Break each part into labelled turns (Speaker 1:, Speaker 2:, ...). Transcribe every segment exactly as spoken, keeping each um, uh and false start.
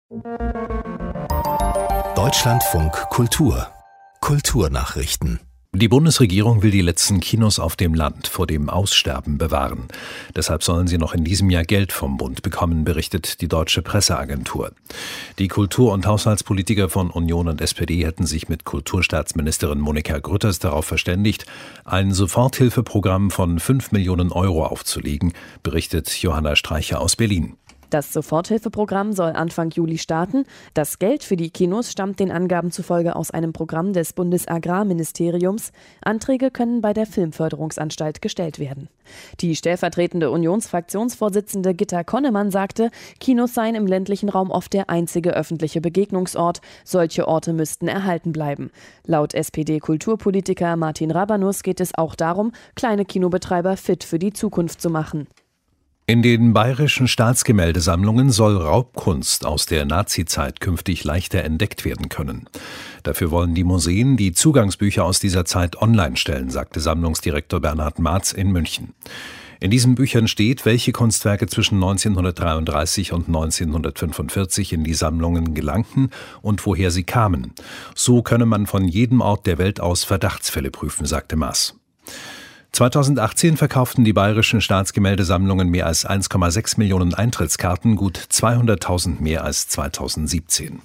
Speaker 1: Deutschlandfunk Kultur Kulturnachrichten.
Speaker 2: Die Bundesregierung will die letzten Kinos auf dem Land vor dem Aussterben bewahren. Deshalb sollen sie noch in diesem Jahr Geld vom Bund bekommen, berichtet die Deutsche Presseagentur. Die Kultur- und Haushaltspolitiker von Union und S P D hätten sich mit Kulturstaatsministerin Monika Grütters darauf verständigt, ein Soforthilfeprogramm von fünf Millionen Euro aufzulegen, berichtet Johanna Streicher aus Berlin.
Speaker 3: Das Soforthilfeprogramm soll Anfang Juli starten. Das Geld für die Kinos stammt den Angaben zufolge aus einem Programm des Bundesagrarministeriums. Anträge können bei der Filmförderungsanstalt gestellt werden. Die stellvertretende Unionsfraktionsvorsitzende Gitta Konnemann sagte, Kinos seien im ländlichen Raum oft der einzige öffentliche Begegnungsort. Solche Orte müssten erhalten bleiben. Laut S P D-Kulturpolitiker Martin Rabanus geht es auch darum, kleine Kinobetreiber fit für die Zukunft zu machen.
Speaker 2: In den bayerischen Staatsgemäldesammlungen soll Raubkunst aus der Nazizeit künftig leichter entdeckt werden können. Dafür wollen die Museen die Zugangsbücher aus dieser Zeit online stellen, sagte Sammlungsdirektor Bernhard Marz in München. In diesen Büchern steht, welche Kunstwerke zwischen neunzehnhundertdreiunddreißig und neunzehnhundertfünfundvierzig in die Sammlungen gelangten und woher sie kamen. So könne man von jedem Ort der Welt aus Verdachtsfälle prüfen, sagte Marz. zweitausendachtzehn verkauften die bayerischen Staatsgemäldesammlungen mehr als eins Komma sechs Millionen Eintrittskarten, gut zweihunderttausend mehr als zweitausendsiebzehn.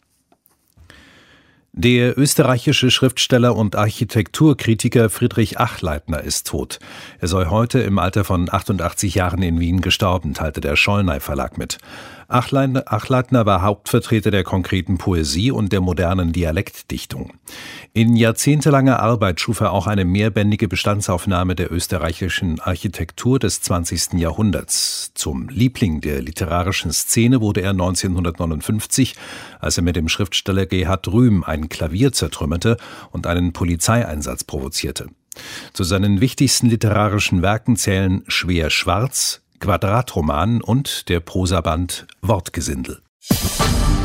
Speaker 2: Der österreichische Schriftsteller und Architekturkritiker Friedrich Achleitner ist tot. Er sei heute im Alter von achtundachtzig Jahren in Wien gestorben, teilte der Schollnay Verlag mit. Achleitner, Achleitner war Hauptvertreter der konkreten Poesie und der modernen Dialektdichtung. In jahrzehntelanger Arbeit schuf er auch eine mehrbändige Bestandsaufnahme der österreichischen Architektur des zwanzigsten Jahrhunderts. Zum Liebling der literarischen Szene wurde er neunzehnhundertneunundfünfzig, als er mit dem Schriftsteller Gerhard Rühm ein Klavier zertrümmerte und einen Polizeieinsatz provozierte. Zu seinen wichtigsten literarischen Werken zählen Schwer Schwarz, Quadratroman und der Prosaband Wortgesindel.